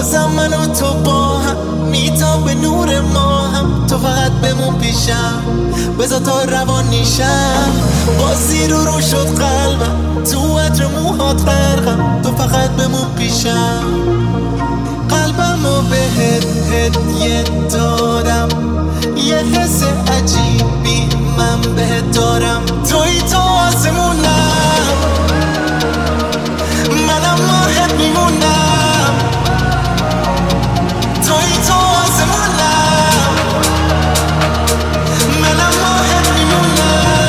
بازم من و تو با هم میتابه نور ما هم. تو فقط بمون پیشم بذار تا روان نیشم. بازی رو شد قلبم تو عطر موهات غرقم. تو فقط بمون پیشم. قلبمو بهت هدیه دادم. یه حس عجیبی من بهت دارم. توی تو آسمونم منم ماهت میمونم. توی تو آسمونم منم ماهت میمونم.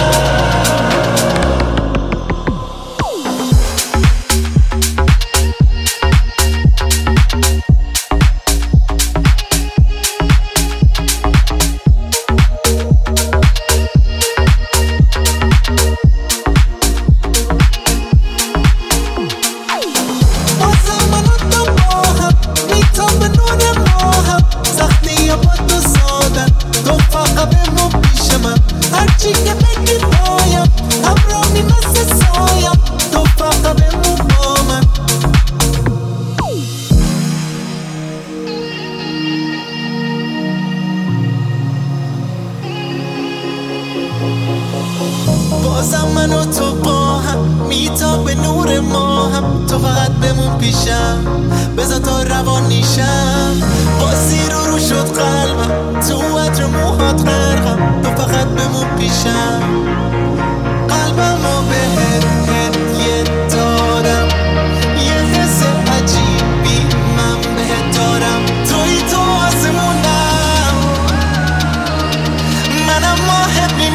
بازم من و تو با هم میتابه نور ما هم. تو فقط بمون پیشم بذار تا روان نیشم. بازی رو شد قلبم تو عطر موهات غرقم. تو فقط بمون پیشم. قلبمو بهت هدیه دادم. یه حس عجیبی من بهت دارم. توی تو آسمونم منم ماهت